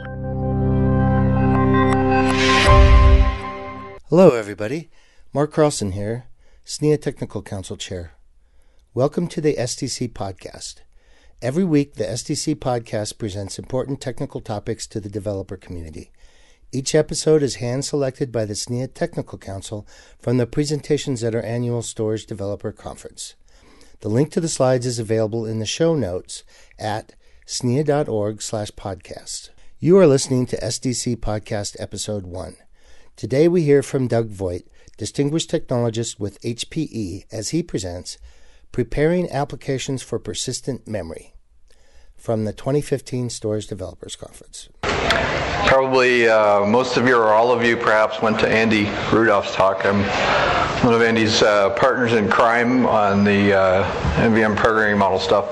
Hello everybody, Mark Carlson here, SNIA Technical Council Chair. Welcome to the STC Podcast. Every week the STC Podcast presents important technical topics to the developer community. Each episode is hand-selected by the SNIA Technical Council from the presentations at our annual Storage Developer Conference. The link to the slides is available in the show notes at snia.org/podcast. You are listening to SDC Podcast Episode 1. Today we hear from Doug Voigt, Distinguished Technologist with HPE, as he presents Preparing Applications for Persistent Memory from the 2015 Storage Developers Conference. Probably most of you or all of you perhaps went to Andy Rudolph's talk. I'm one of Andy's partners in crime on the NVM programming model stuff.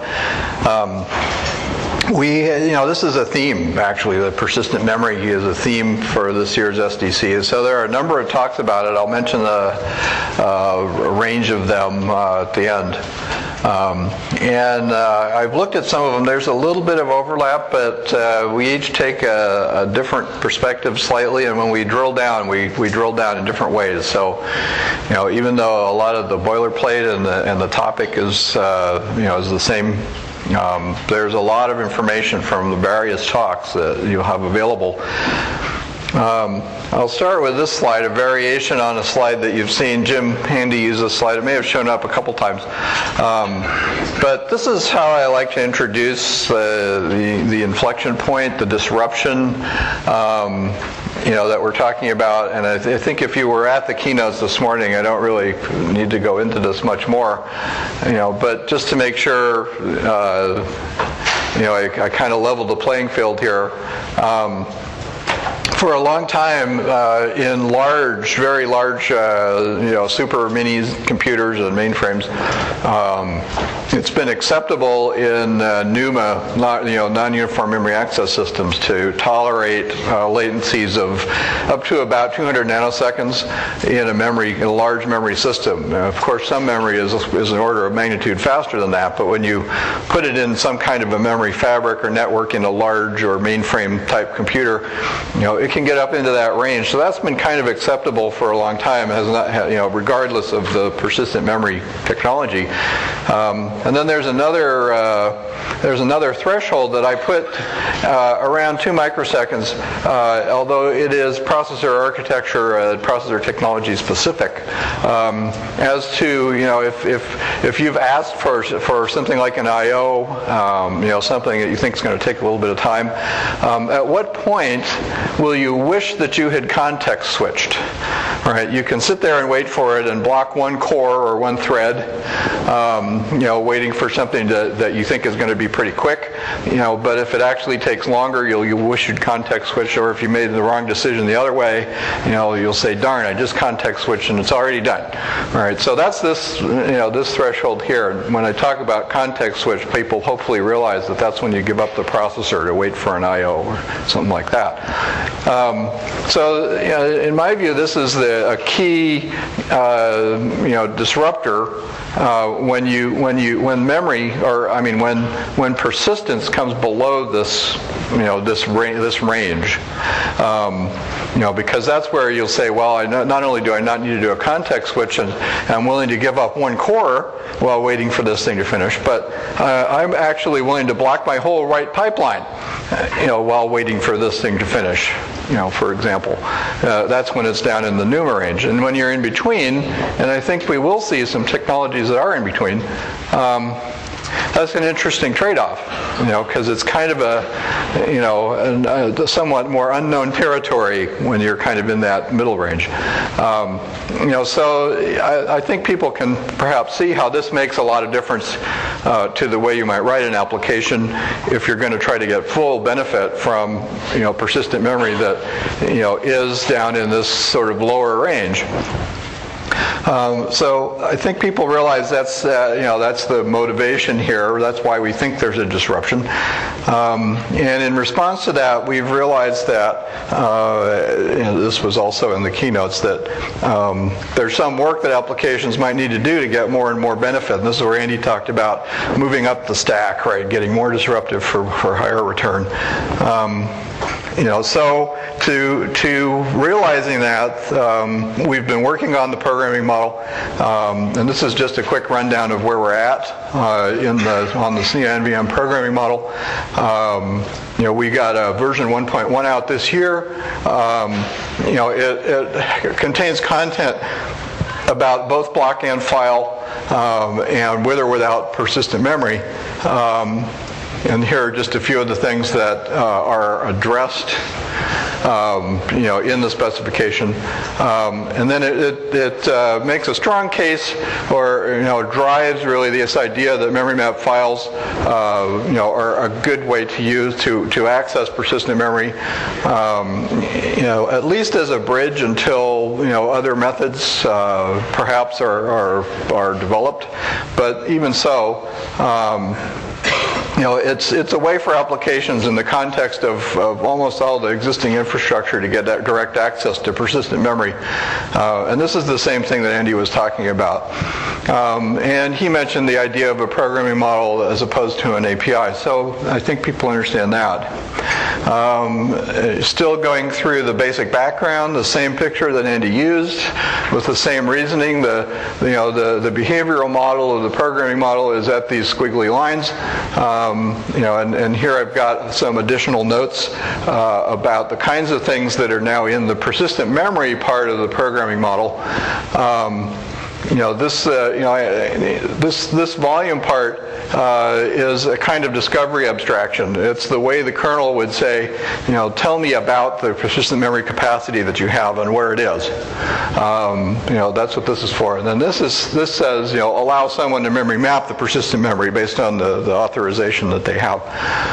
This is a theme, actually. The persistent memory is a theme for this year's SDC. So there are a number of talks about it. I'll mention a range of them at the end. I've looked at some of them. There's a little bit of overlap, but we each take a different perspective slightly, and when we drill down, we drill down in different ways. So, even though a lot of the boilerplate and the topic is the same, there's a lot of information from the various talks that you have available. I'll start with this slide, a variation on a slide that you've seen Jim Handy use this slide. It may have shown up a couple times. But this is how I like to introduce the inflection point, the disruption that we're talking about. And I think if you were at the keynotes this morning, I don't really need to go into this much more, but just to make sure, I kind of leveled the playing field here. For a long time, in large, very large, super mini computers and mainframes, it's been acceptable in NUMA, non-uniform memory access systems, to tolerate latencies of up to about 200 nanoseconds in a large memory system. Now, of course, some memory is an order of magnitude faster than that, but when you put it in some kind of a memory fabric or network in a large or mainframe type computer, it can get up into that range. So that's been kind of acceptable for a long time, has not had, regardless of the persistent memory technology. And then there's another threshold that I put around 2 microseconds, although it is processor architecture, processor technology specific. As to if you've asked for something like an I/O, something that you think is going to take a little bit of time, at what point will you wish that you had context switched? Right? You can sit there and wait for it and block one core or one thread, waiting for something that you think is going to be pretty quick. But if it actually takes longer, you'll wish you'd context switch. Or if you made the wrong decision the other way, you'll say, "Darn, I just context switched and it's already done." All right. So that's this threshold here. When I talk about context switch, people hopefully realize that that's when you give up the processor to wait for an I/O or something like that. So in my view, this is a key disruptor when memory, or when persistence comes below this range. Because that's where you'll say, well, not only do I not need to do a context switch, and I'm willing to give up one core while waiting for this thing to finish, but I'm actually willing to block my whole write pipeline, while waiting for this thing to finish, for example. That's when it's down in the NUMA range. And when you're in between, and I think we will see some technologies that are in between, that's an interesting trade-off, because it's kind of a somewhat more unknown territory when you're kind of in that middle range. So I think people can perhaps see how this makes a lot of difference to the way you might write an application if you're going to try to get full benefit from persistent memory that is down in this sort of lower range. So I think people realize that's the motivation here. That's why we think there's a disruption. And in response to that, we've realized that this was also in the keynotes, that there's some work that applications might need to do to get more and more benefit. And this is where Andy talked about moving up the stack, right, getting more disruptive for higher return. So to realizing that, we've been working on the programming model, and this is just a quick rundown of where we're at on the SNIA NVM programming model. We got a version 1.1 out this year. It contains content about both block and file, and with or without persistent memory. And here are just a few of the things that are addressed, in the specification. And then it makes a strong case, or drives really this idea that memory map files, are a good way to use to access persistent memory, at least as a bridge until other methods perhaps are developed. But even so. It's a way for applications in the context of almost all the existing infrastructure to get that direct access to persistent memory. And this is the same thing that Andy was talking about. And he mentioned the idea of a programming model as opposed to an API. So I think people understand that. Still going through the basic background, the same picture that Andy used with the same reasoning. The behavioral model of the programming model is at these squiggly lines. And here I've got some additional notes about the kinds of things that are now in the persistent memory part of the programming model. This volume part is a kind of discovery abstraction. It's the way the kernel would say, tell me about the persistent memory capacity that you have and where it is. That's what this is for. And then this says, allow someone to memory map the persistent memory based on the authorization that they have.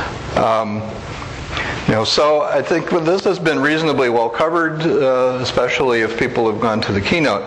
So I think this has been reasonably well covered, especially if people have gone to the keynote.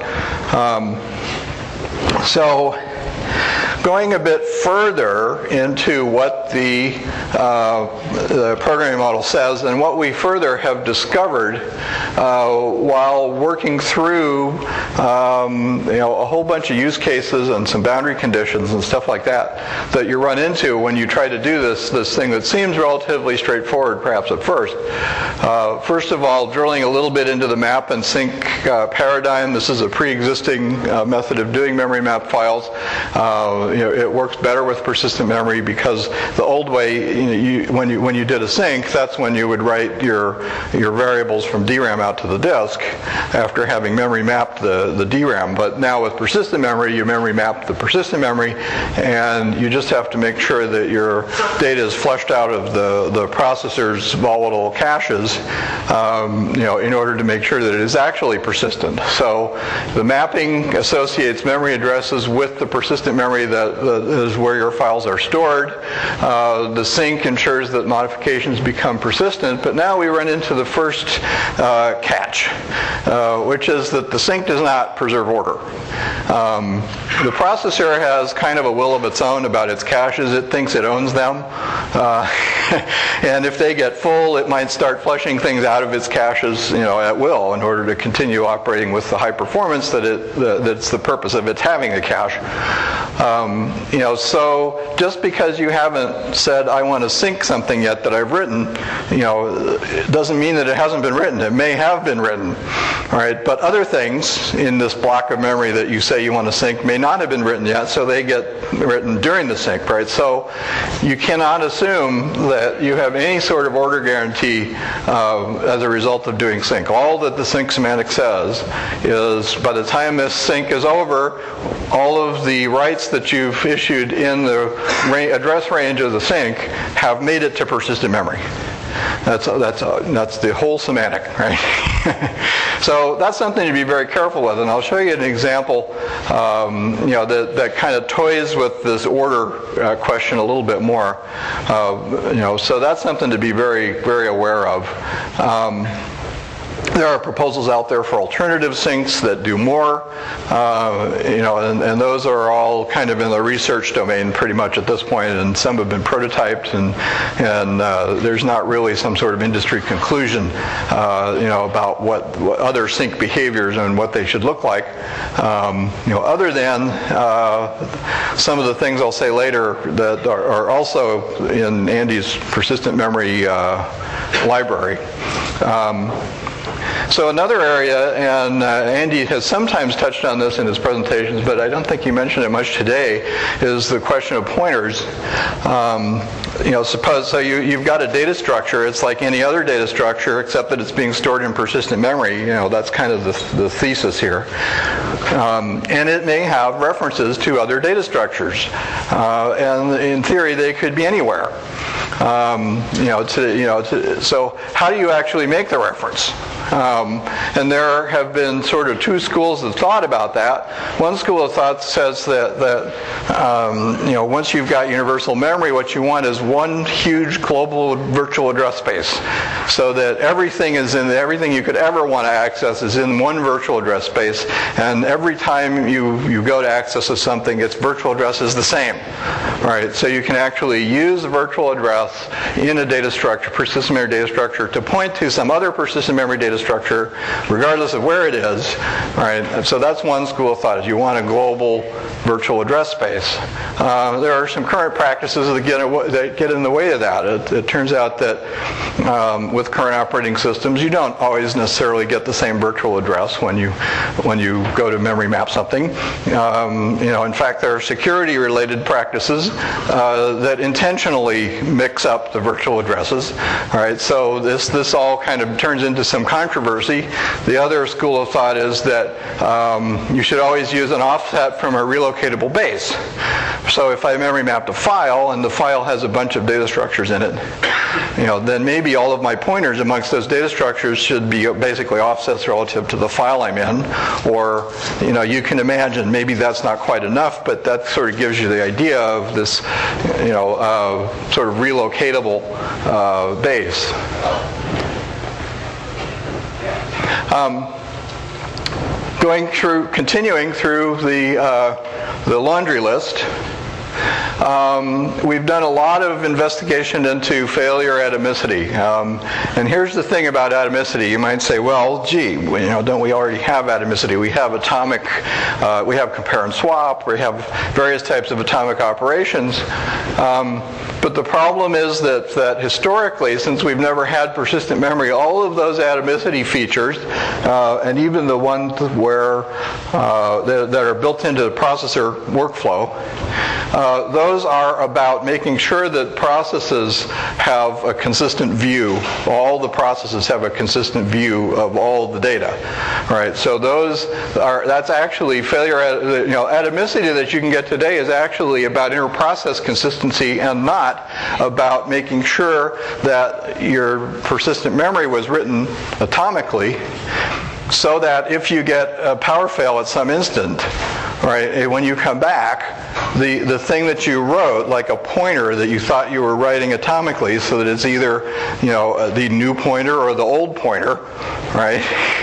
So going a bit further into what the programming model says and what we further have discovered while working through a whole bunch of use cases and some boundary conditions and stuff like that you run into when you try to do this thing that seems relatively straightforward perhaps at first. First of all, drilling a little bit into the map and sync paradigm. This is a pre-existing method of doing memory map files. It works better with persistent memory because the old way, when you did a sync, that's when you would write your variables from DRAM out to the disk after having memory mapped the DRAM. But now with persistent memory, you memory map the persistent memory, and you just have to make sure that your data is flushed out of the processor's volatile caches, in order to make sure that it is actually persistent. So the mapping associates memory addresses with the persistent memory that is where your files are stored. The sync ensures that modifications become persistent, but now we run into the first catch, which is that the sync does not preserve order. The processor has kind of a will of its own about its caches. It thinks it owns them. And if they get full, it might start flushing things out of its caches, at will in order to continue operating with the high performance that's the purpose of its having a cache. So just because you haven't said, I want to sync something yet that I've written, it doesn't mean that it hasn't been written. It may have been written, all right? But other things in this block of memory that you say you want to sync may not have been written yet, so they get written during the sync, right? So you cannot assume that you have any sort of order guarantee as a result of doing sync. All that the sync semantic says is by the time this sync is over, all of the writes that you've issued in the address range of the sync have made it to persistent memory. That's the whole semantic, right? So that's something to be very careful with, and I'll show you an example, that kind of toys with this order question a little bit more. So that's something to be very, very aware of. There are proposals out there for alternative sinks that do more, and those are all kind of in the research domain pretty much at this point, and some have been prototyped, and there's not really some sort of industry conclusion, about what other sink behaviors and what they should look like, other than some of the things I'll say later that are also in Andy's persistent memory library. So another area, and Andy has sometimes touched on this in his presentations, but I don't think he mentioned it much today, is the question of pointers. Suppose you've got a data structure. It's like any other data structure, except that it's being stored in persistent memory. That's kind of the thesis here. And it may have references to other data structures, and in theory they could be anywhere. So how do you actually make the reference? And there have been sort of two schools of thought about that. One school of thought says that once you've got universal memory, what you want is one huge global virtual address space, so that everything you could ever want to access is in one virtual address space, and every time you go to access something, its virtual address is the same. Right? So you can actually use the virtual address in a data structure, persistent memory data structure, to point to some other persistent memory data structure, regardless of where it is. Right? So that's one school of thought, is you want a global virtual address space. There are some current practices that get in the way of that. It turns out that with current operating systems, you don't always necessarily get the same virtual address when you go to memory map something. In fact, there are security-related practices that intentionally mix up the virtual addresses. All right, so this all kind of turns into some controversy. The other school of thought is that you should always use an offset from a relocatable base. So if I memory mapped a file and the file has a bunch of data structures in it, then maybe all of my pointers amongst those data structures should be basically offsets relative to the file I'm in. Or, you can imagine maybe that's not quite enough, but that sort of gives you the idea of this, sort of relocatable base. Continuing through the laundry list. We've done a lot of investigation into failure atomicity. And here's the thing about atomicity. You might say, well, gee, don't we already have atomicity? We have atomic, we have compare and swap, we have various types of atomic operations. But the problem is that historically, since we've never had persistent memory, all of those atomicity features, and even the ones where that are built into the processor workflow, those are about making sure that processes have a consistent view. All the processes have a consistent view of all the data, right? So that's actually failure. Atomicity that you can get today is actually about inter-process consistency and not about making sure that your persistent memory was written atomically, so that if you get a power fail at some instant, right, when you come back, the thing that you wrote, like a pointer that you thought you were writing atomically, so that it's either the new pointer or the old pointer, right?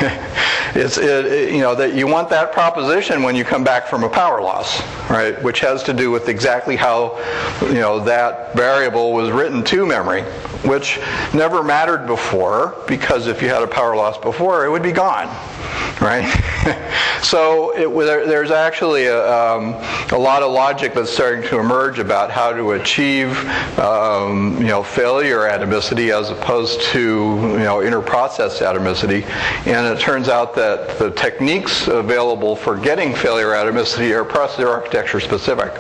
That you want that proposition when you come back from a power loss, right? Which has to do with exactly how that variable was written to memory, which never mattered before, because if you had a power loss before, it would be gone, right? So there's actually a lot of logic that's starting to emerge about how to achieve failure atomicity as opposed to inter-process atomicity, and it turns out that the techniques available for getting failure atomicity are processor architecture specific.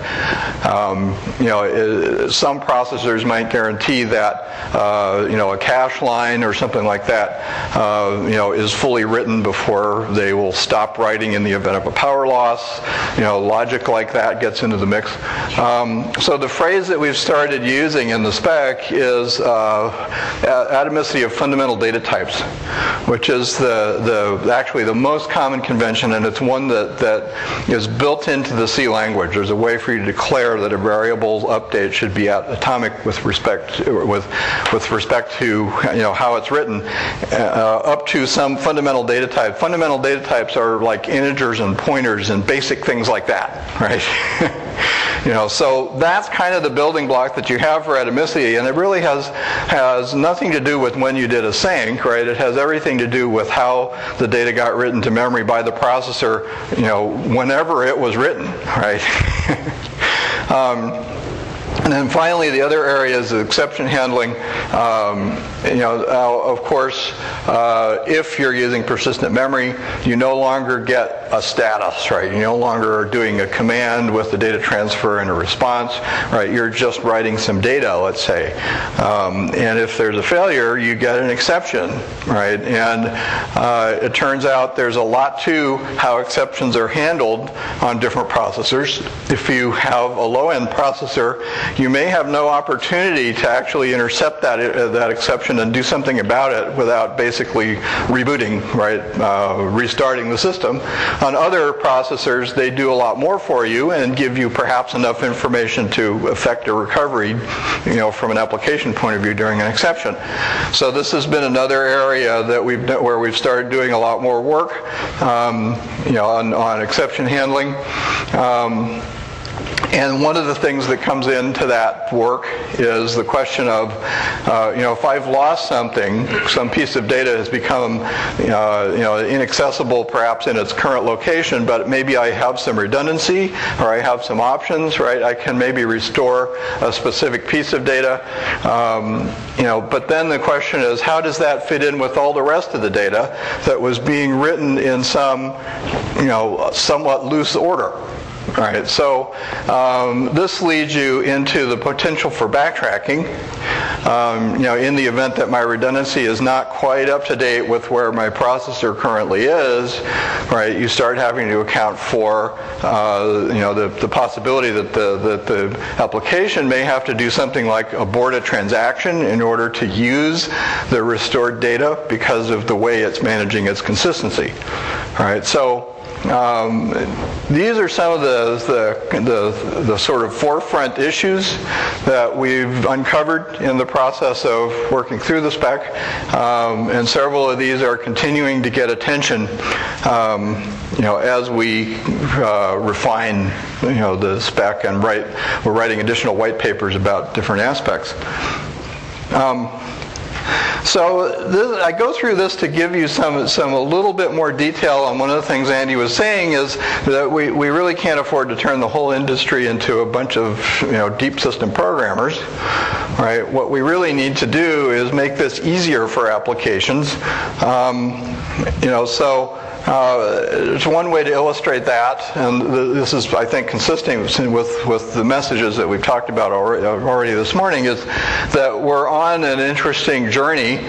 Some processors might guarantee that a cache line or something like that is fully written before they will stop writing in the event of a power loss. Logic like that gets into the mix. So the phrase that we've started using in the spec is atomicity of fundamental data types, which is actually the most common convention, and it's one that is built into the C language. There's a way for you to declare that a variable update should be atomic with respect to how it's written, up to some fundamental data type. Fundamental data types are like integers and pointers and basic things like that, right? So that's kind of the building block that you have for atomicity, and it really has nothing to do with when you did a sync, right? It has everything to do with how the data got written to memory by the processor, whenever it was written, right? And then finally, the other area is exception handling. Of course, if you're using persistent memory, you no longer get a status, right? You no longer are doing a command with the data transfer and a response, right? You're just writing some data, let's say. And if there's a failure, you get an exception, right? And it turns out there's a lot to how exceptions are handled on different processors. If you have a low-end processor, you may have no opportunity to actually intercept that exception and do something about it without basically rebooting, right, restarting the system. On other processors, they do a lot more for you and give you perhaps enough information to affect a recovery, from an application point of view during an exception. So this has been another area that where we've started doing a lot more work, on exception handling. And one of the things that comes into that work is the question of, if I've lost something, some piece of data has become, inaccessible perhaps in its current location, but maybe I have some redundancy or I have some options, right? I can maybe restore a specific piece of data, but then the question is, how does that fit in with all the rest of the data that was being written in some, somewhat loose order? All right, so this leads you into the potential for backtracking. In the event that my redundancy is not quite up to date with where my processor currently is, right? You start having to account for, the possibility that the application may have to do something like abort a transaction in order to use the restored data because of the way it's managing its consistency. All right, so. These are some of the sort of forefront issues that we've uncovered in the process of working through the spec, and several of these are continuing to get attention, as we refine, the spec and we're writing additional white papers about different aspects. So I go through this to give you some a little bit more detail on one of the things Andy was saying is that we really can't afford to turn the whole industry into a bunch of deep system programmers, right? What we really need to do is make this easier for applications. There's one way to illustrate that, and this is, I think, consistent with the messages that we've talked about already this morning, is that we're on an interesting journey,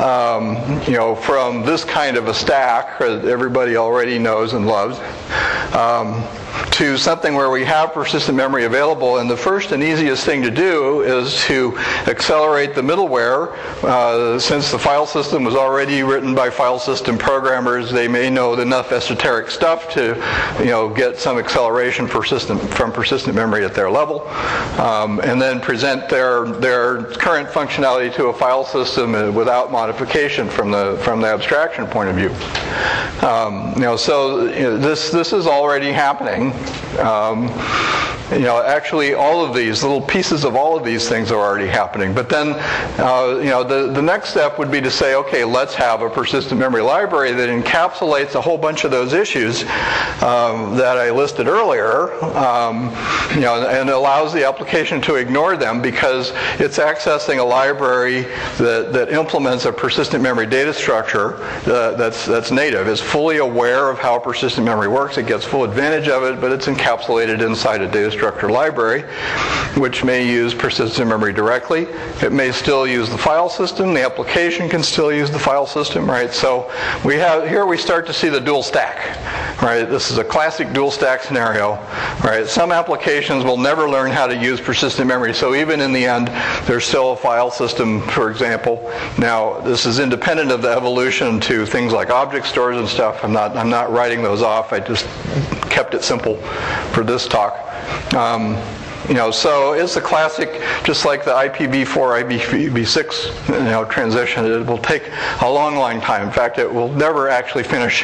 from this kind of a stack that everybody already knows and loves, to something where we have persistent memory available, and the first and easiest thing to do is to accelerate the middleware. Since the file system was already written by file system programmers, they may know enough esoteric stuff to get some acceleration from persistent memory at their level, and then present their current functionality to a file system without modification from the abstraction point of view. This is already happening. Actually, all of these little pieces of all of these things are already happening. But then, the next step would be to say, okay, let's have a persistent memory library that encapsulates a whole bunch of those issues that I listed earlier, and allows the application to ignore them because it's accessing a library that implements a persistent memory data structure that's native. It's fully aware of how persistent memory works. It gets full advantage of it, but it's encapsulated inside a data structure structure library, which may use persistent memory directly. It may still use the file system. The application can still use the file system, right? So here we start to see the dual stack, right? This is a classic dual stack scenario, right? Some applications will never learn how to use persistent memory, so even in the end, there's still a file system, for example. Now, this is independent of the evolution to things like object stores and stuff. I'm not writing those off. I just kept it simple for this talk. So it's a classic, just like the IPv4, IPv6, transition. It will take a long, long time. In fact, it will never actually finish.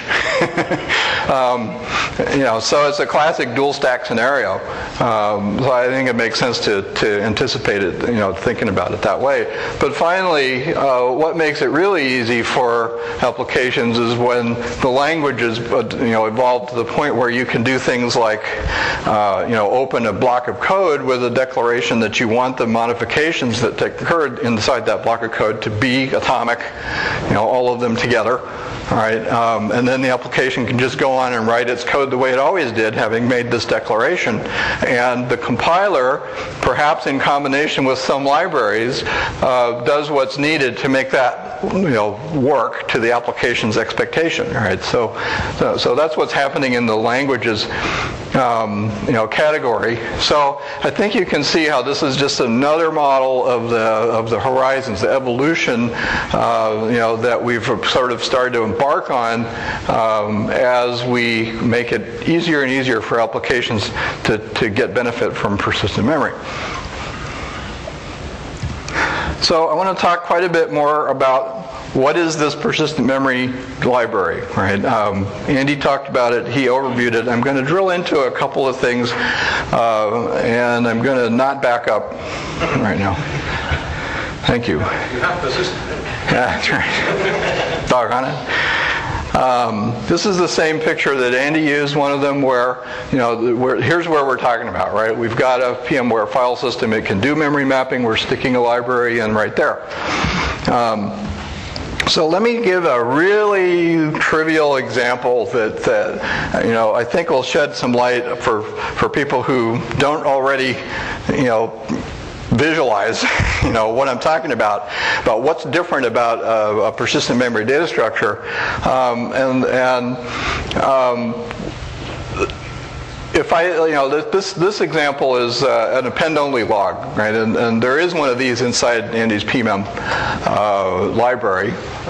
So it's a classic dual stack scenario. So I think it makes sense to anticipate it, thinking about it that way. But finally, what makes it really easy for applications is when the languages, evolve to the point where you can do things like, open a block of code with a declaration that you want the modifications that occurred inside that block of code to be atomic, all of them together. All right, and then the application can just go on and write its code the way it always did, having made this declaration. And the compiler, perhaps in combination with some libraries, does what's needed to make that work to the application's expectation. All right, so that's what's happening in the languages category. So I think you can see how this is just another model of the horizons, the evolution, that we've sort of started to embark on as we make it easier and easier for applications to get benefit from persistent memory. So I want to talk quite a bit more about what is this persistent memory library, right? Andy talked about it, he overviewed it. I'm going to drill into a couple of things, and I'm going to not back up right now. Thank you. You have persistent memory. Yeah, that's right. Doggone it. This is the same picture that Andy used, one of them where, here's where we're talking about, right? We've got a VMware file system. It can do memory mapping. We're sticking a library in right there. So let me give a really trivial example that I think will shed some light for people who don't already, visualize, what I'm talking about what's different about a persistent memory data structure, if this example is an append-only log, right? And there is one of these inside Andy's PMEM library,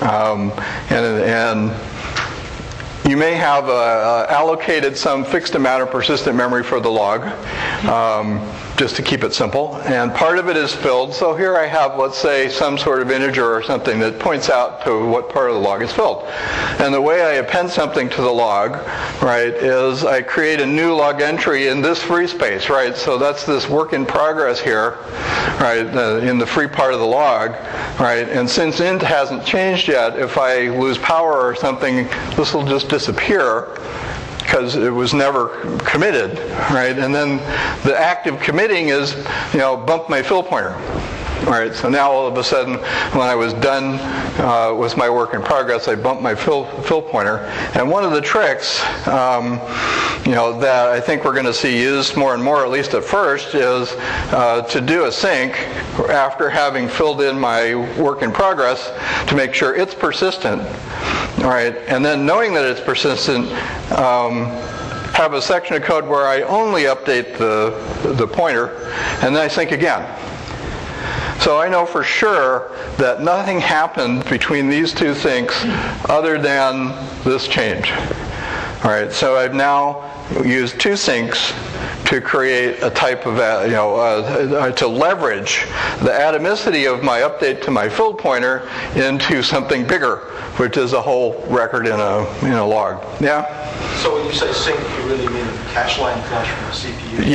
and you may have allocated some fixed amount of persistent memory for the log, just to keep it simple, and part of it is filled. So here I have, let's say, some sort of integer or something that points out to what part of the log is filled. And the way I append something to the log, right, is I create a new log entry in this free space, right? So that's this work in progress here, right, in the free part of the log, right? And since int hasn't changed yet, if I lose power or something, this will just disappear, because it was never committed, right? And then the act of committing is, bump my fill pointer. All right, so now all of a sudden, when I was done with my work in progress, I bumped my fill pointer. And one of the tricks, that I think we're going to see used more and more, at least at first, is to do a sync after having filled in my work in progress to make sure it's persistent. All right, and then knowing that it's persistent, have a section of code where I only update the pointer, and then I sync again. So I know for sure that nothing happened between these two syncs other than this change. All right, so I've now used two syncs to create a type of, to leverage the atomicity of my update to my filled pointer into something bigger, which is a whole record in a log. Yeah? So when you say sync, you really mean cache line flush from the CPU?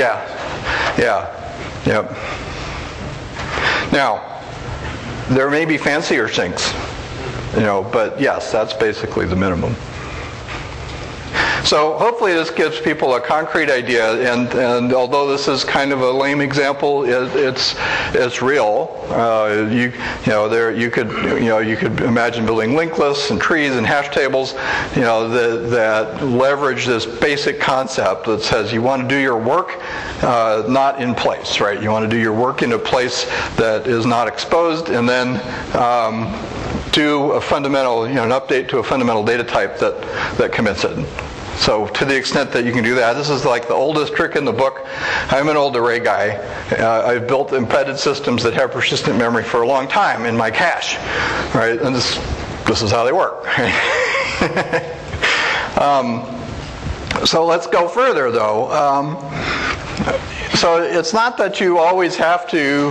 Yep. Now, there may be fancier syncs, but yes, that's basically the minimum. So hopefully this gives people a concrete idea, and although this is kind of a lame example, it's real. You could imagine building linked lists and trees and hash tables, that leverage this basic concept that says you want to do your work not in place, right? You want to do your work in a place that is not exposed, and then do a fundamental, an update to a fundamental data type that commits it. So to the extent that you can do that, this is like the oldest trick in the book. I'm an old array guy. I've built embedded systems that have persistent memory for a long time in my cache, right? And this is how they work. So let's go further, though. So it's not that you always have to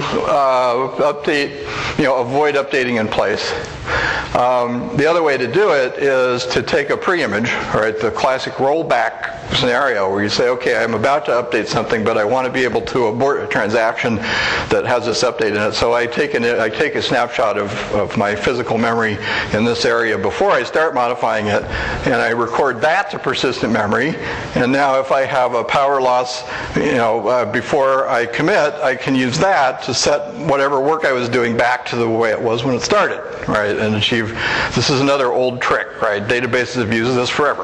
avoid updating in place. The other way to do it is to take a pre-image, right? The classic rollback scenario where you say, okay, I'm about to update something, but I want to be able to abort a transaction that has this update in it. So I take a snapshot of my physical memory in this area before I start modifying it, and I record that to persistent memory. And now if I have a power loss, before I commit, I can use that to set whatever work I was doing back to the way it was when it started, right? And achieve. This is another old trick, right? Databases have used this forever.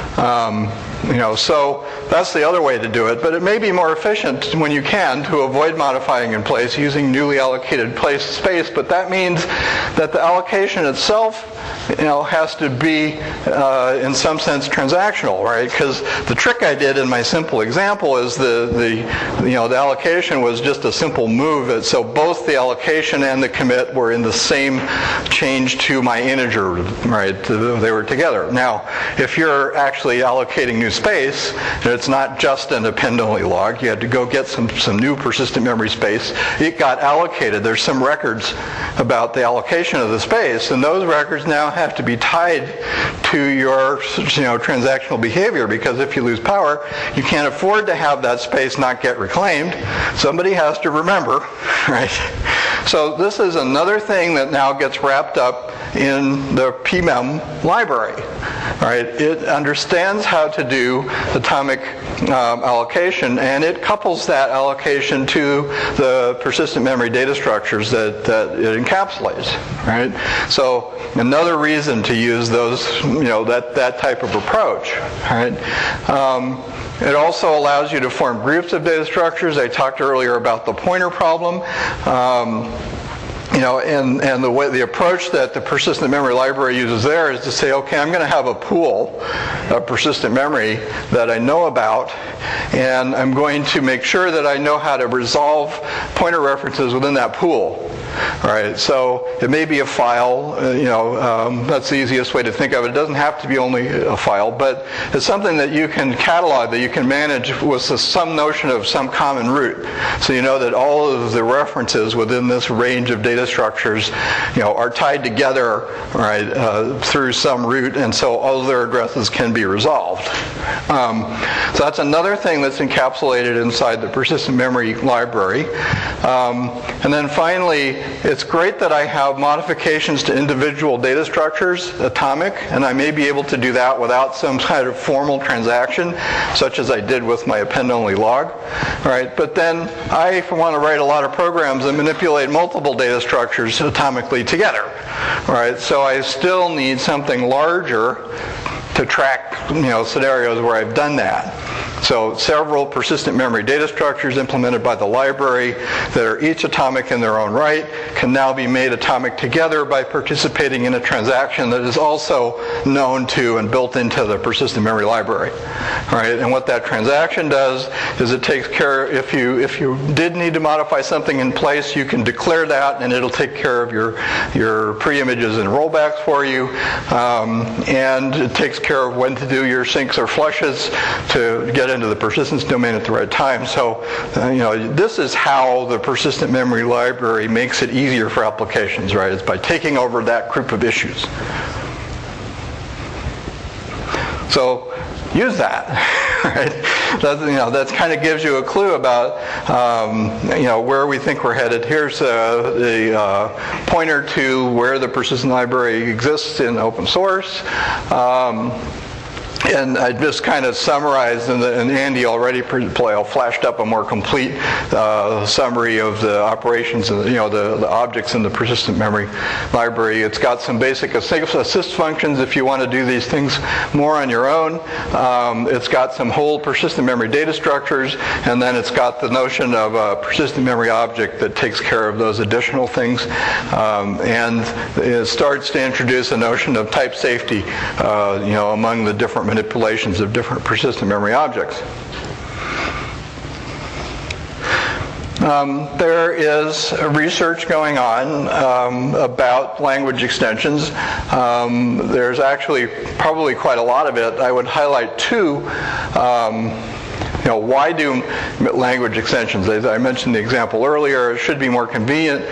So that's the other way to do it, but it may be more efficient when you can to avoid modifying in place using newly allocated space, but that means that the allocation itself has to be in some sense transactional, right? Because the trick I did in my simple example is the allocation was just a simple move, so both the allocation and the commit were in the same change to my integer, right? They were together. Now, if you're actually allocating new space, it's not just an append-only log. You had to go get some new persistent memory space. It got allocated. There's some records about the allocation of the space, and those records now have to be tied to your transactional behavior, because if you lose power, you can't afford to have that space not get reclaimed. Somebody has to remember, right? So this is another thing that now gets wrapped up in the PMEM library, right? It understands how to do atomic allocation, and it couples that allocation to the persistent memory data structures that it encapsulates, right? So another reason to use those, that type of approach, right? It also allows you to form groups of data structures. I talked earlier about the pointer problem. And the approach that the persistent memory library uses there is to say, okay, I'm going to have a pool of persistent memory that I know about, and I'm going to make sure that I know how to resolve pointer references within that pool. Right, so it may be a file, that's the easiest way to think of it. It doesn't have to be only a file, but it's something that you can catalog, that you can manage with some notion of some common root. So you know that all of the references within this range of data structures, are tied together, right, through some root, and so all their addresses can be resolved. So that's another thing that's encapsulated inside the persistent memory library. And then finally, it's great that I have modifications to individual data structures, atomic, and I may be able to do that without some kind of formal transaction, such as I did with my append-only log. Right? But then I want to write a lot of programs that manipulate multiple data structures atomically together. Right? So I still need something larger to track scenarios where I've done that. So several persistent memory data structures implemented by the library that are each atomic in their own right can now be made atomic together by participating in a transaction that is also known to and built into the persistent memory library. Right? And what that transaction does is it takes care, if you did need to modify something in place, you can declare that and it'll take care of your pre-images and rollbacks for you. And it takes care of when to do your sinks or flushes to get into the persistence domain at the right time. So, this is how the persistent memory library makes it easier for applications, right? It's by taking over that group of issues. So, use that, right? That kind of gives you a clue about, where we think we're headed. Here's the pointer to where the persistent library exists in open source. And I just kind of summarized, and Andy already flashed up a more complete summary of the operations, and the objects in the persistent memory library. It's got some basic assist functions if you want to do these things more on your own. It's got some whole persistent memory data structures, and then it's got the notion of a persistent memory object that takes care of those additional things. And it starts to introduce a notion of type safety, among the different manipulations of different persistent memory objects. There is research going on about language extensions. There's actually probably quite a lot of it. I would highlight two. Why do language extensions? As I mentioned the example earlier, it should be more convenient.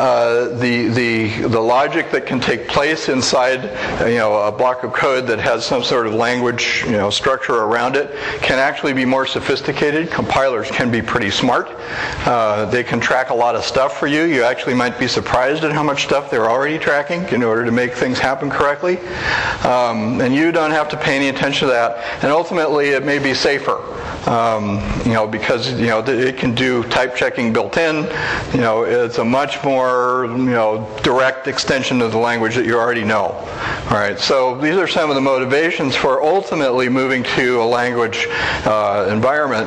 The logic that can take place inside a block of code that has some sort of language structure around it can actually be more sophisticated. Compilers can be pretty smart. They can track a lot of stuff for you. You actually might be surprised at how much stuff they're already tracking in order to make things happen correctly. And you don't have to pay any attention to that. And ultimately, it may be safer. Because it can do type checking built in. It's a much more direct extension of the language that you already know. All right. So these are some of the motivations for ultimately moving to a language environment.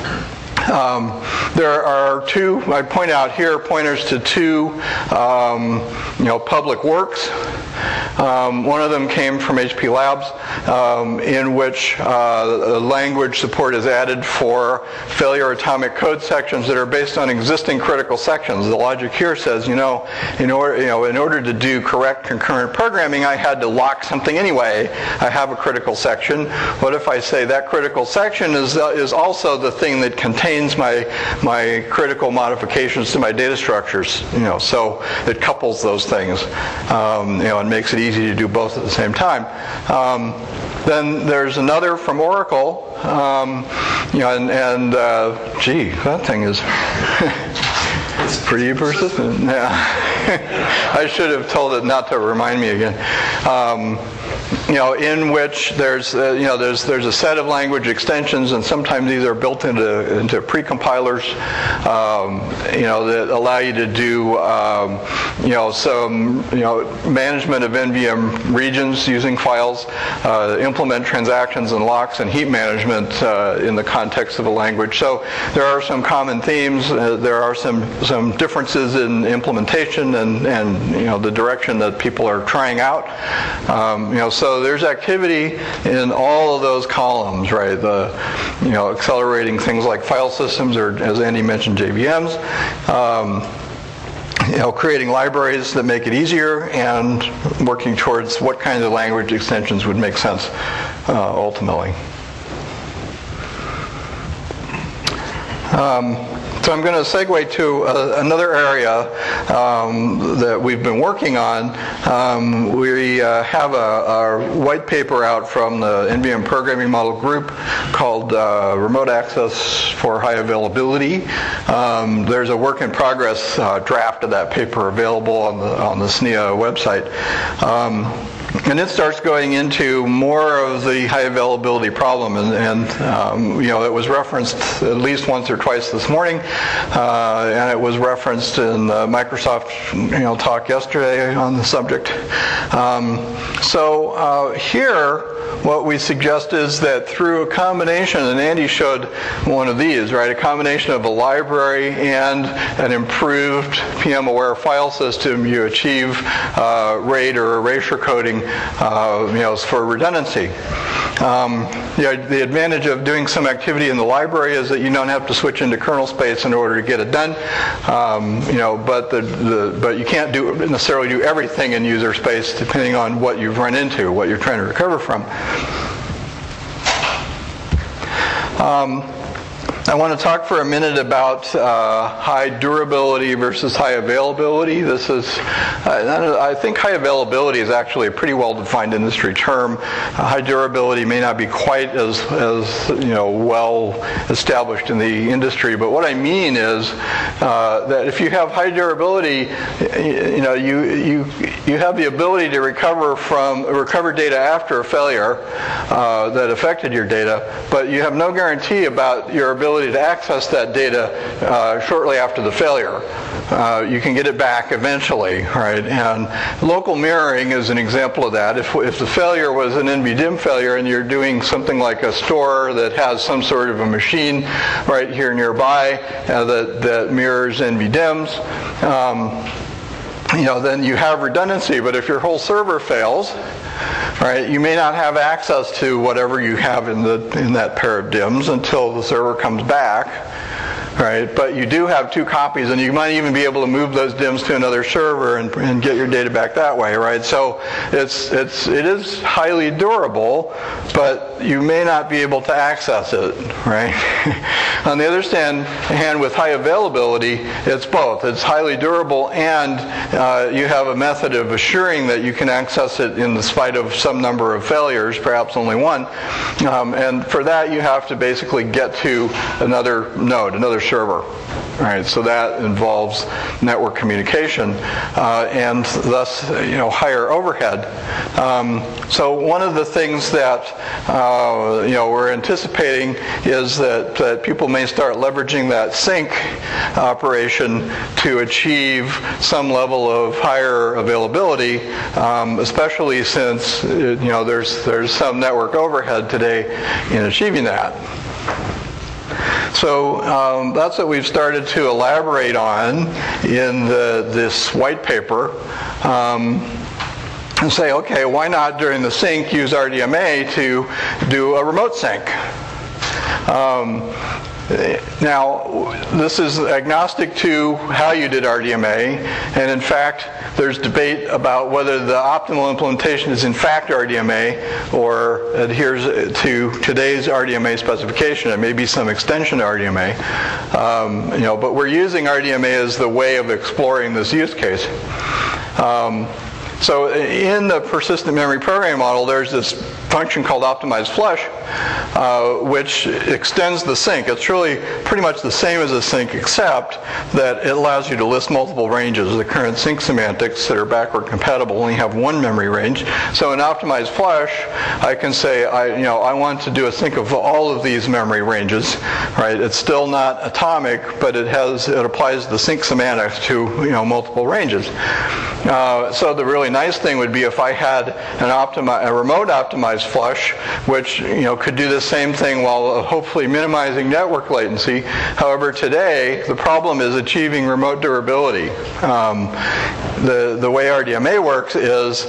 There are two, I point out here, pointers to two, public works. One of them came from HP Labs, in which language support is added for failure atomic code sections that are based on existing critical sections. The logic here says, in order to do correct concurrent programming, I had to lock something anyway. I have a critical section. What if I say that critical section is also the thing that contains my critical modifications to my data structures? So it couples those things, and makes it easy to do both at the same time. Then there's another from Oracle, gee, that thing is it's pretty persistent. Yeah, I should have told it not to remind me again. In which there's a set of language extensions, and sometimes these are built into precompilers, that allow you to do, some, management of NVM regions using files, implement transactions and locks and heap management in the context of a language. So there are some common themes. There are some differences in implementation and the direction that people are trying out. So there's activity in all of those columns, right? Accelerating things like file systems, or as Andy mentioned, JVMs. Creating libraries that make it easier, and working towards what kind of language extensions would make sense ultimately. So I'm going to segue to another area that we've been working on. We have a white paper out from the NVM Programming Model Group called Remote Access for High Availability. There's a work in progress draft of that paper available on the SNIA website. And it starts going into more of the high availability problem, and it was referenced at least once or twice this morning, and it was referenced in the Microsoft talk yesterday on the subject. So here, what we suggest is that through a combination, and Andy showed one of these, right? A combination of a library and an improved PM-aware file system, you achieve RAID or erasure coding, for redundancy. The advantage of doing some activity in the library is that you don't have to switch into kernel space in order to get it done. But you can't necessarily do everything in user space depending on what you've run into, what you're trying to recover from. I want to talk for a minute about high durability versus high availability. This is, I think high availability is actually a pretty well-defined industry term. High durability may not be quite as well established in the industry, but what I mean is that if you have high durability, you have the ability to recover data after a failure that affected your data, but you have no guarantee about your ability to access that data shortly after the failure. You can get it back eventually, right? And local mirroring is an example of that. If the failure was an NVDIM failure and you're doing something like a store that has some sort of a machine right here nearby that mirrors NVDIMs, then you have redundancy. But if your whole server fails, right, you may not have access to whatever you have in that pair of DIMMs until the server comes back. Right, but you do have two copies, and you might even be able to move those DIMMs to another server and get your data back that way, right? So it is highly durable, but you may not be able to access it, right? On the other hand, with high availability, it's both. It's highly durable, and you have a method of assuring that you can access it in spite of some number of failures, perhaps only one. And for that, you have to basically get to another node, another server. Right, so that involves network communication and thus higher overhead. So one of the things that we're anticipating is that people may start leveraging that sync operation to achieve some level of higher availability, especially since there's some network overhead today in achieving that. So that's what we've started to elaborate on in this white paper. And say, okay, why not during the sync use RDMA to do a remote sync? Now, this is agnostic to how you did RDMA, and in fact, there's debate about whether the optimal implementation is in fact RDMA or adheres to today's RDMA specification. It may be some extension to RDMA, but we're using RDMA as the way of exploring this use case. So in the persistent memory programming model, there's this function called optimize flush, which extends the sync. It's really pretty much the same as a sync, except that it allows you to list multiple ranges. The current sync semantics that are backward compatible only have one memory range. So in optimize flush, I can say, I want to do a sync of all of these memory ranges. Right? It's still not atomic, but it applies the sync semantics to multiple ranges. So the really nice thing would be if I had a remote optimized flush, which could do the same thing while hopefully minimizing network latency. However, today the problem is achieving remote durability. The way RDMA works is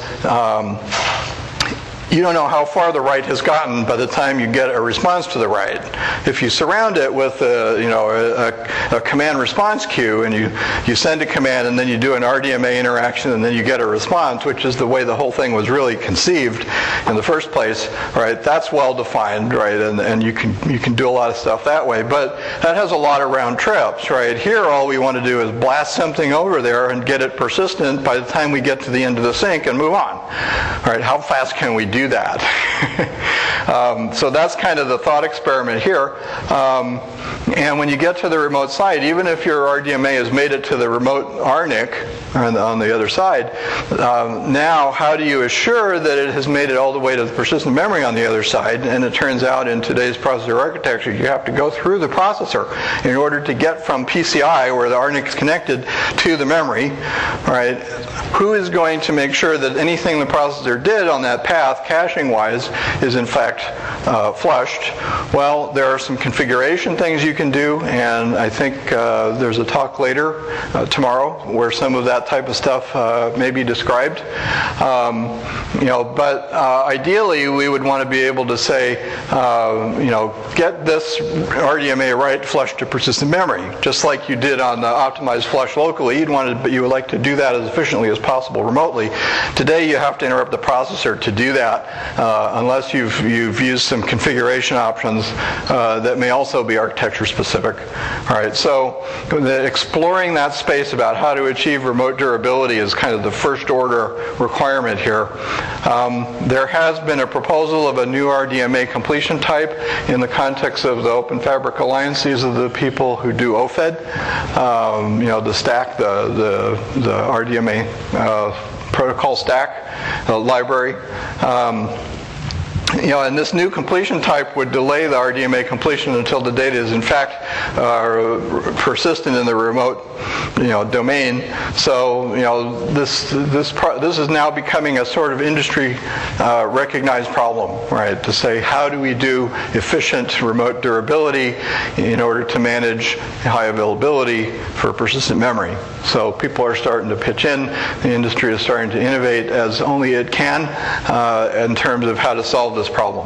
you don't know how far the write has gotten by the time you get a response to the write. If you surround it with a command response queue and you send a command and then you do an RDMA interaction and then you get a response, which is the way the whole thing was really conceived in the first place, right? That's well defined, right? And you can do a lot of stuff that way, but that has a lot of round trips, right? Here, all we want to do is blast something over there and get it persistent by the time we get to the end of the sync and move on, right? How fast can we do that? So that's kind of the thought experiment here. And when you get to the remote side, even if your RDMA has made it to the remote RNIC on the other side, now how do you assure that it has made it all the way to the persistent memory on the other side? And it turns out in today's processor architecture, you have to go through the processor in order to get from PCI, where the RNIC is connected, to the memory, right? Who is going to make sure that anything the processor did on that path, caching-wise, is in fact flushed? Well, there are some configuration things you can do, and I think there's a talk later tomorrow where some of that type of stuff may be described. But ideally, we would want to be able to say, get this RDMA write flushed to persistent memory, just like you did on the optimized flush locally. You would like to do that as efficiently as possible remotely. Today, you have to interrupt the processor to do that, unless you've you've used some configuration options that may also be architecture specific. All right, so exploring that space about how to achieve remote durability is kind of the first order requirement here. There has been a proposal of a new RDMA completion type in the context of the Open Fabric Alliance. These are the people who do OFED, the stack, the RDMA protocol stack library. And this new completion type would delay the RDMA completion until the data is in fact persistent in the remote, domain. So, this is now becoming a sort of industry recognized problem, right? To say, how do we do efficient remote durability in order to manage high availability for persistent memory? So people are starting to pitch in. The industry is starting to innovate as only it can in terms of how to solve this problem.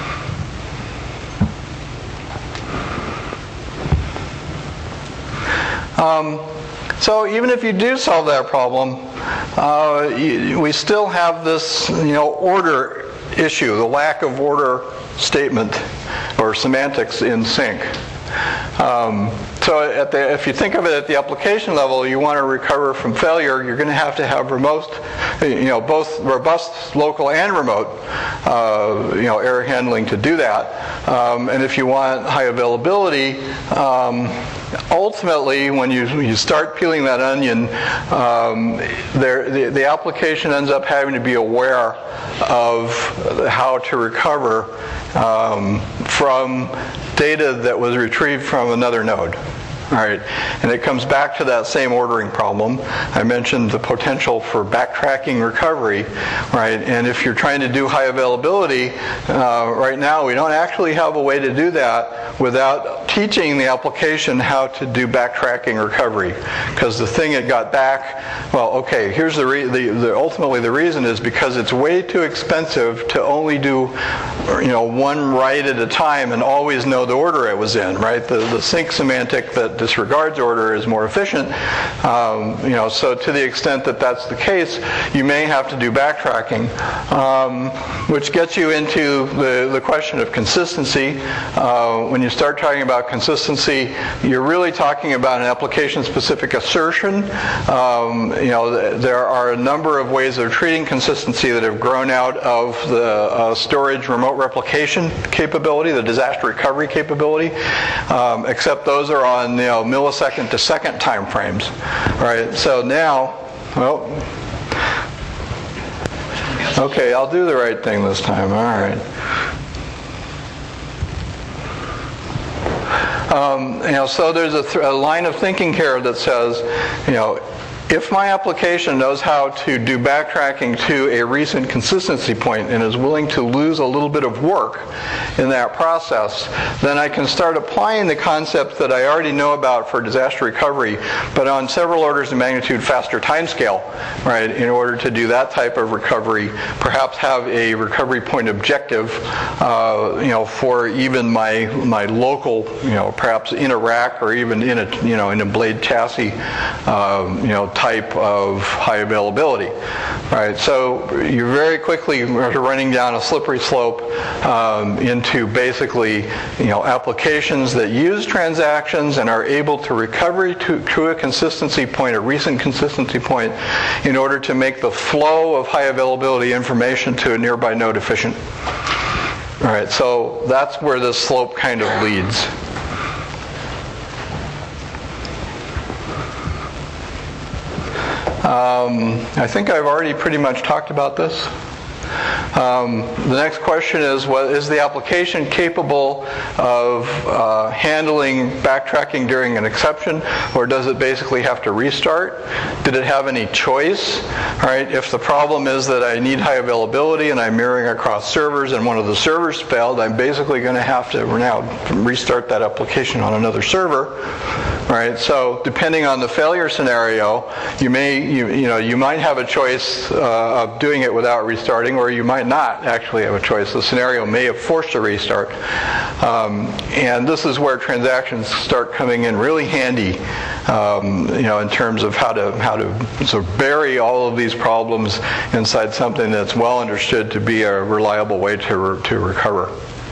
So even if you do solve that problem, we still have this, order issue, the lack of order statement or semantics in sync. So if you think of it at the application level, you want to recover from failure, you're going to have both robust local and remote, error handling to do that. And if you want high availability, ultimately, when you start peeling that onion, the application ends up having to be aware of how to recover from data that was retrieved from another node. All right, and it comes back to that same ordering problem. I mentioned the potential for backtracking recovery, right? And if you're trying to do high availability, right now we don't actually have a way to do that without teaching the application how to do backtracking recovery. Because the thing it got back, well, okay, here's ultimately the reason is because it's way too expensive to only do, one write at a time and always know the order it was in, right? The sync semantic that disregards order is more efficient. So to the extent that that's the case, you may have to do backtracking, which gets you into the question of consistency. When you start talking about consistency, you're really talking about an application-specific assertion. There are a number of ways of treating consistency that have grown out of the storage remote replication capability, the disaster recovery capability, except those are on millisecond to second time frames. All right, so now, okay, I'll do the right thing this time. All right. So there's a line of thinking here that says, if my application knows how to do backtracking to a recent consistency point and is willing to lose a little bit of work in that process, then I can start applying the concepts that I already know about for disaster recovery, but on several orders of magnitude faster timescale, right, in order to do that type of recovery, perhaps have a recovery point objective, for even my local, perhaps in a rack or even in a blade chassis, type of high availability, right? So you're very quickly running down a slippery slope into basically, applications that use transactions and are able to recover to a consistency point, a recent consistency point, in order to make the flow of high availability information to a nearby node efficient. All right, so that's where this slope kind of leads. I think I've already pretty much talked about this. The next question is, is the application capable of handling backtracking during an exception, or does it basically have to restart? Did it have any choice? Right? If the problem is that I need high availability and I'm mirroring across servers and one of the servers failed, I'm basically going to have to now restart that application on another server. Right, so depending on the failure scenario, you might have a choice of doing it without restarting, or you might not actually have a choice. The scenario may have forced a restart, and this is where transactions start coming in really handy. In terms of how to sort of bury all of these problems inside something that's well understood to be a reliable way to recover.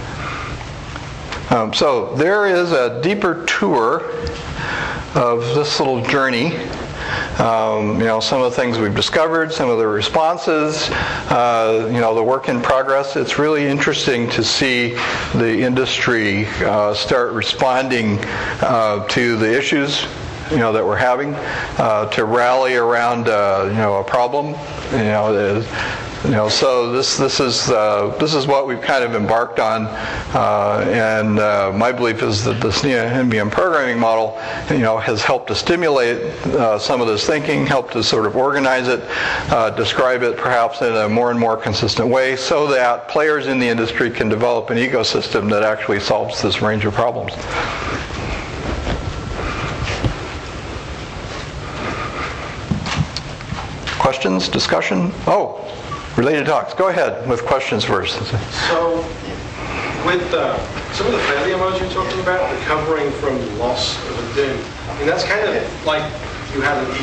So there is a deeper tour of this little journey. Some of the things we've discovered, some of the responses, the work in progress. It's really interesting to see the industry start responding to the issues that we're having, to rally around a problem. So this is what we've kind of embarked on, and my belief is that the SNIA NBM programming model, has helped to stimulate some of this thinking, helped to sort of organize it, describe it perhaps in a more and more consistent way, so that players in the industry can develop an ecosystem that actually solves this range of problems. Questions, discussion? Oh. Related talks. Go ahead with questions first. So, with some of the failure modes you're talking about, recovering from loss of a DIMM, that's kind of like you had an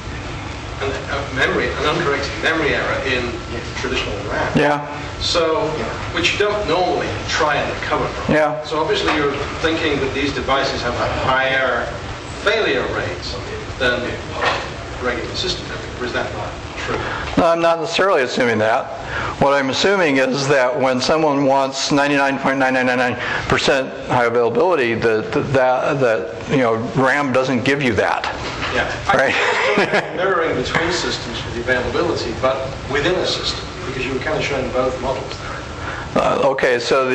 uncorrected memory error in traditional RAM. Yeah. So, which you don't normally try and recover from. Yeah. So obviously you're thinking that these devices have higher failure rates than regular system memory, or is that not true? No, I'm not necessarily assuming that. What I'm assuming is that when someone wants 99.9999% high availability, that RAM doesn't give you that. Yeah. Right. Mirroring between systems for the availability, but within a system, because you were kind of showing both models there. Okay, so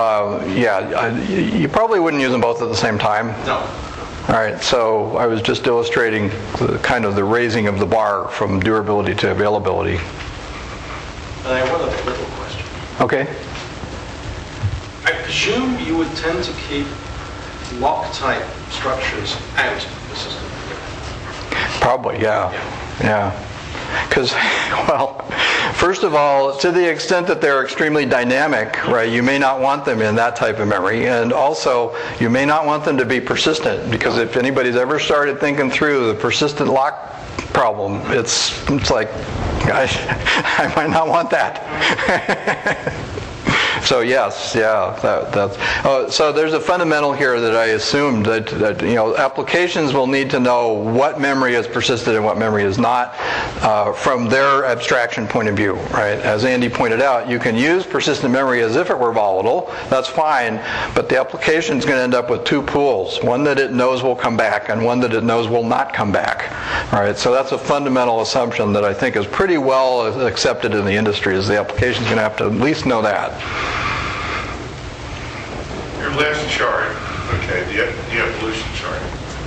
you probably wouldn't use them both at the same time. No. All right, so I was just illustrating the raising of the bar from durability to availability. And I have one other little question. Okay. I presume you would tend to keep lock-type structures out of the system. Probably, yeah. Because, first of all, to the extent that they're extremely dynamic, right, you may not want them in that type of memory. And also, you may not want them to be persistent, because if anybody's ever started thinking through the persistent lock problem, it's like, I might not want that. So yes, so there's a fundamental here that I assumed that applications will need to know what memory is persistent and what memory is not from their abstraction point of view, right? As Andy pointed out, you can use persistent memory as if it were volatile. That's fine, but the application is going to end up with two pools: one that it knows will come back, and one that it knows will not come back. All right, so that's a fundamental assumption that I think is pretty well accepted in the industry. Is the application is going to have to at least know that. Your last chart, okay, the evolution chart.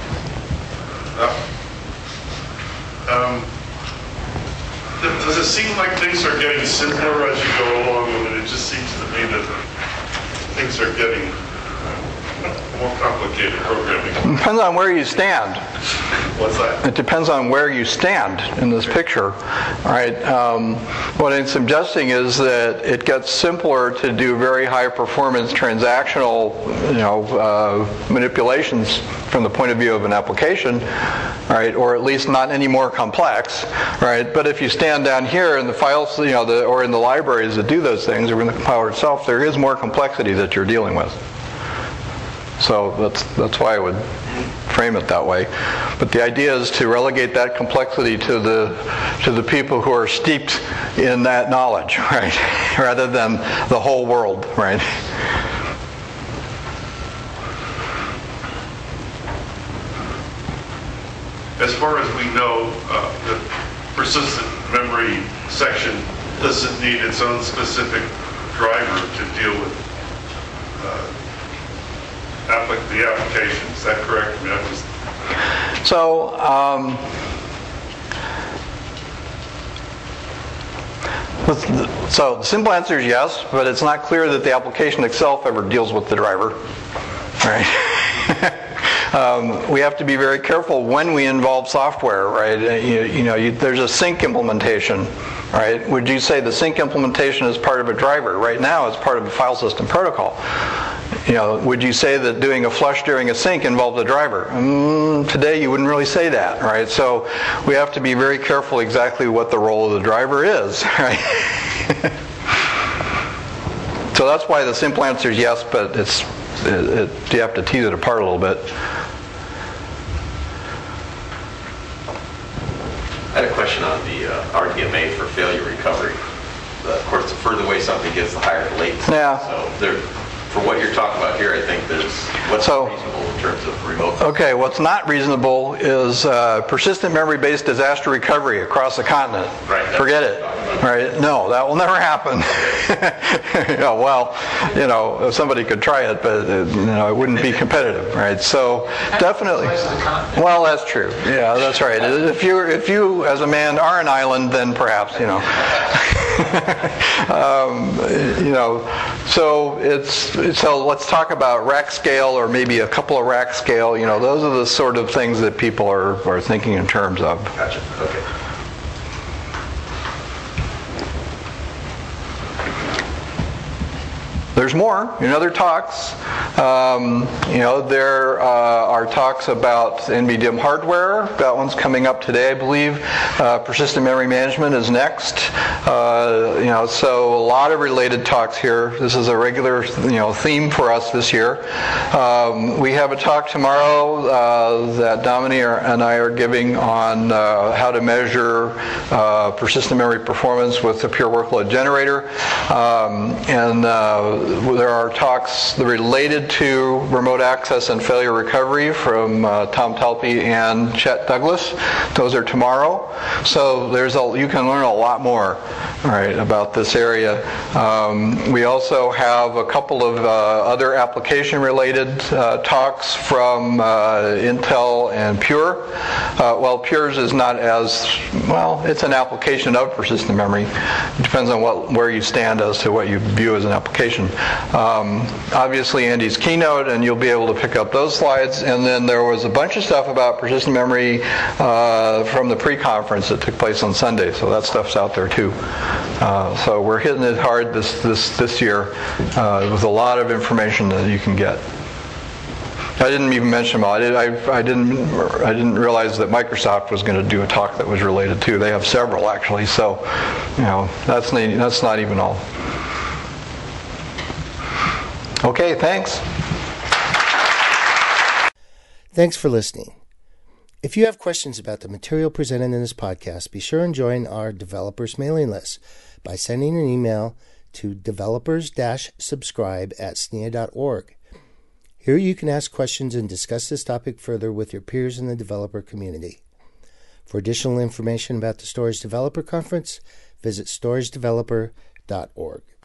Does it seem like things are getting simpler as you go along with it? It just seems to me that things are getting more complicated programming. It depends on where you stand. What's that? It depends on where you stand in this picture. All right. What I'm suggesting is that it gets simpler to do very high performance transactional, manipulations from the point of view of an application, right? Or at least not any more complex, right? But if you stand down here in the files, or in the libraries that do those things, or in the compiler itself, there is more complexity that you're dealing with. So that's why I would frame it that way. But the idea is to relegate that complexity to the people who are steeped in that knowledge, right? Rather than the whole world, right? As far as we know, the persistent memory section doesn't need its own specific driver to deal with the application. Is that correct? I mean, So the simple answer is yes, but it's not clear that the application itself ever deals with the driver, right? we have to be very careful when we involve software, right? There's a sync implementation, right? Would you say the sync implementation is part of a driver? Right now, it's part of a file system protocol. Would you say that doing a flush during a sync involves a driver? Today, you wouldn't really say that, right? So we have to be very careful exactly what the role of the driver is, right? So that's why the simple answer is yes, but you have to tease it apart a little bit. I had a question on the RDMA for failure recovery. Of course, the further away something gets, the higher the latency. Yeah. So for what you're talking about here, I think there's what's reasonable in terms of remote. Okay, what's not reasonable is persistent memory-based disaster recovery across the continent. Right. Forget it. Right? No, that will never happen. If somebody could try it, but it wouldn't be competitive, right? So definitely. Well, that's true. Yeah, that's right. If you as a man are an island, then perhaps So let's talk about rack scale, or maybe a couple of rack scale. Those are the sort of things that people are thinking in terms of. Gotcha. Okay. There's more in other talks. There are talks about NVDIMM hardware. That one's coming up today, I believe. Persistent memory management is next. So a lot of related talks here. This is a regular, theme for us this year. We have a talk tomorrow that Dominique and I are giving on how to measure persistent memory performance with the Pure Workload Generator. There are talks related to remote access and failure recovery from Tom Talpe and Chet Douglas. Those are tomorrow. So you can learn a lot more, right, about this area. We also have a couple of other application-related talks from Intel and Pure. Pure's is not as it's an application of persistent memory. It depends on where you stand as to what you view as an application. Obviously Andy's keynote, and you'll be able to pick up those slides. And then there was a bunch of stuff about persistent memory from the pre-conference that took place on Sunday. So that stuff's out there too. So we're hitting it hard this year with a lot of information that you can get. I didn't even mention them all. I didn't realize that Microsoft was going to do a talk that was related too. They have several actually. So that's not even all. Okay, thanks. Thanks for listening. If you have questions about the material presented in this podcast, be sure and join our developers mailing list by sending an email to developers-subscribe@snia.org. Here you can ask questions and discuss this topic further with your peers in the developer community. For additional information about the Storage Developer Conference, visit storagedeveloper.org.